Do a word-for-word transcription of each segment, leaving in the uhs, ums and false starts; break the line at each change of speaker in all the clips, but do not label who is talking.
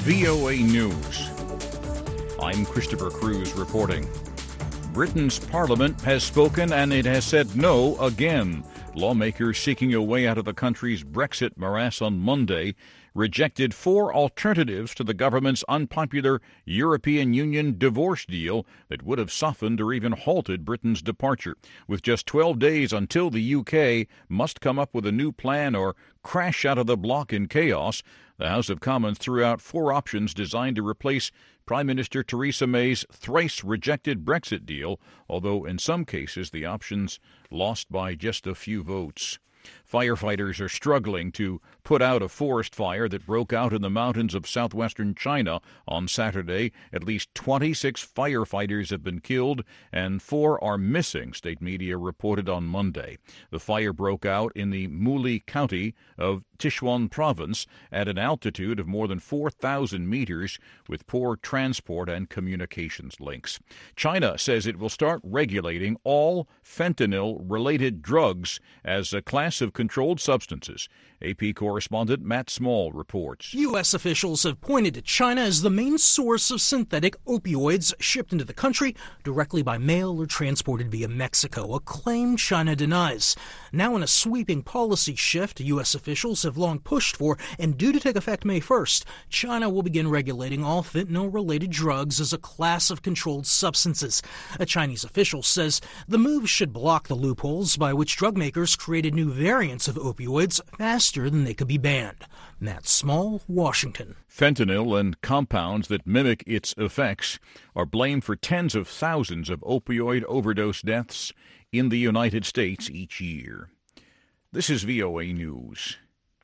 V O A News. I'm Christopher Cruz reporting. Britain's parliament has spoken and it has said no again. Lawmakers seeking a way out of the country's Brexit morass on Monday rejected four alternatives to the government's unpopular European Union divorce deal that would have softened or even halted Britain's departure. With just twelve days until the U K must come up with a new plan or crash out of the bloc in chaos, the House of Commons threw out four options designed to replace Prime Minister Theresa May's thrice-rejected Brexit deal, although in some cases the options lost by just a few votes. Firefighters are struggling to put out a forest fire that broke out in the mountains of southwestern China on Saturday. At least twenty-six firefighters have been killed and four are missing, state media reported on Monday. The fire broke out in the Muli County of Sichuan Province at an altitude of more than four thousand meters with poor transport and communications links. China says it will start regulating all fentanyl-related drugs as a class of controlled substances. A P correspondent Matt Small reports.
U S officials have pointed to China as the main source of synthetic opioids shipped into the country directly by mail or transported via Mexico, a claim China denies. Now in a sweeping policy shift U S officials have long pushed for, and due to take effect May first, China will begin regulating all fentanyl-related drugs as a class of controlled substances. A Chinese official says the move should block the loopholes by which drug makers created new variants of opioids faster than they could be banned. Matt Small, Washington.
Fentanyl and compounds that mimic its effects are blamed for tens of thousands of opioid overdose deaths in the United States each year. This is V O A News.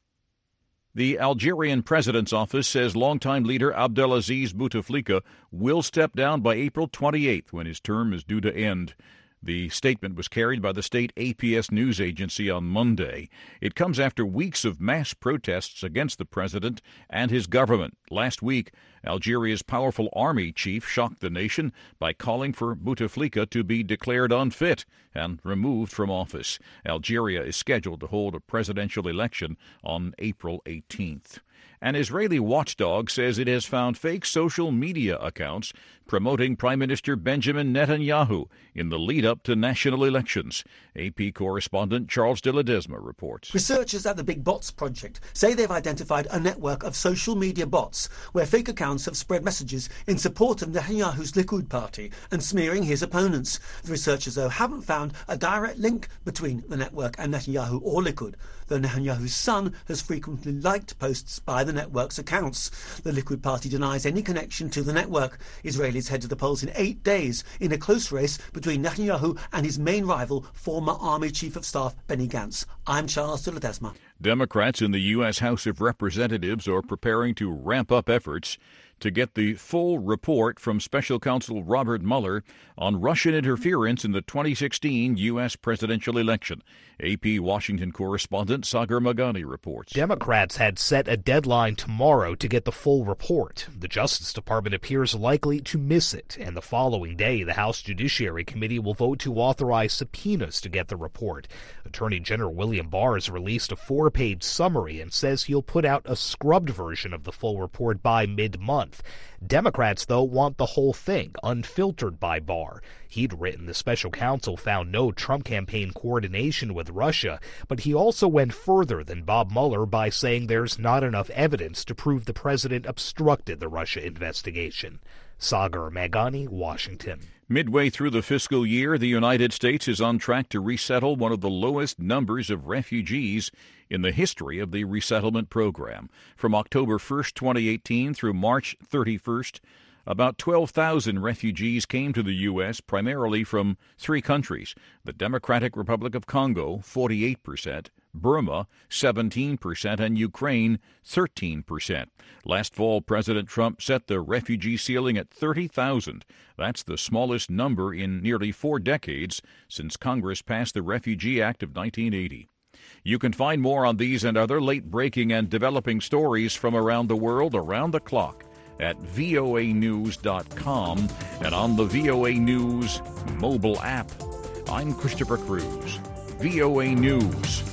The Algerian president's office says longtime leader Abdelaziz Bouteflika will step down by April twenty-eighth when his term is due to end. The statement was carried by the state A P S news agency on Monday. It comes after weeks of mass protests against the president and his government. Last week, Algeria's powerful army chief shocked the nation by calling for Bouteflika to be declared unfit and removed from office. Algeria is scheduled to hold a presidential election on April eighteenth. An Israeli watchdog says it has found fake social media accounts promoting Prime Minister Benjamin Netanyahu in the lead-up to national elections. A P correspondent Charles de Ledesma reports.
Researchers at the Big Bots Project say they've identified a network of social media bots where fake accounts have spread messages in support of Netanyahu's Likud party and smearing his opponents. The researchers, though, haven't found a direct link between the network and Netanyahu or Likud, though Netanyahu's son has frequently liked posts by the network's accounts. The Likud party denies any connection to the network. Israelis head to the polls in eight days in a close race between Netanyahu and his main rival, former Army Chief of Staff Benny Gantz. I'm Charles de Ledesma.
Democrats in the U S House of Representatives are preparing to ramp up efforts to get the full report from Special Counsel Robert Mueller on Russian interference in the twenty sixteen U S presidential election. A P Washington correspondent Sagar Magani reports.
Democrats had set a deadline tomorrow to get the full report. The Justice Department appears likely to miss it, and the following day the House Judiciary Committee will vote to authorize subpoenas to get the report. Attorney General William Barr has released a four-page summary and says he'll put out a scrubbed version of the full report by mid-month. Democrats, though, want the whole thing, unfiltered by Barr. He'd written the special counsel found no Trump campaign coordination with Russia, but he also went further than Bob Mueller by saying there's not enough evidence to prove the president obstructed the Russia investigation. Sagar Magani, Washington.
Midway through the fiscal year, the United States is on track to resettle one of the lowest numbers of refugees in the history of the resettlement program. From October first, twenty eighteen through March thirty-first, about twelve thousand refugees came to the U S, primarily from three countries: the Democratic Republic of Congo, forty-eight percent, Burma, seventeen percent, and Ukraine, thirteen percent. Last fall, President Trump set the refugee ceiling at thirty thousand. That's the smallest number in nearly four decades since Congress passed the Refugee Act of nineteen eighty. You can find more on these and other late-breaking and developing stories from around the world around the clock at V O A news dot com and on the V O A News mobile app. I'm Christopher Cruz, V O A News.